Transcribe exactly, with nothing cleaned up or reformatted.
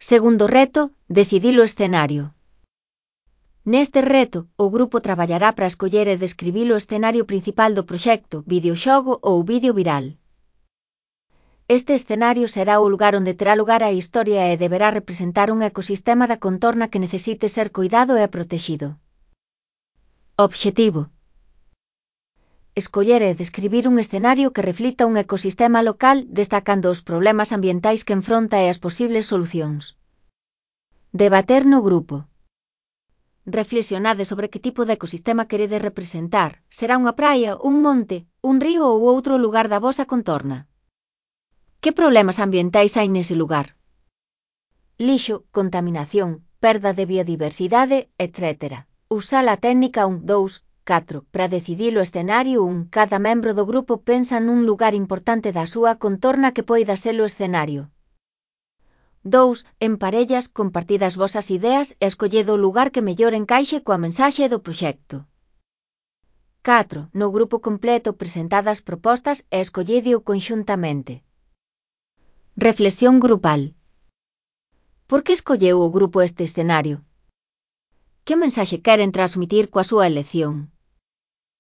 Segundo reto, decidir o escenario. Neste reto, o grupo traballará para escoller e describir o escenario principal do proxecto, videoxogo ou vídeo viral. Este escenario será o lugar onde terá lugar a historia e deberá representar un ecosistema da contorna que necesite ser cuidado e protexido. Obxectivo: escoller e describir un escenario que reflita un ecosistema local destacando os problemas ambientais que enfronta e as posibles solucións. Debater no grupo. Reflexionade sobre que tipo de ecosistema queredes representar. Será unha praia, un monte, un río ou outro lugar da vosa contorna? Que problemas ambientais hai nese lugar? Lixo, contaminación, perda de biodiversidade, etcétera. Usa a técnica un, dous, catro. Para decidir o escenario un, cada membro do grupo pensa nun lugar importante da súa contorna que poida ser o escenario. dous. En parellas, compartidas vosas ideas e escolledo o lugar que mellor encaixe coa mensaxe do proxecto. catro. No grupo completo presentadas propostas e escolledeo conxuntamente. Reflexión grupal. Por que escolleu o grupo este escenario? Que mensaxe queren transmitir coa súa elección?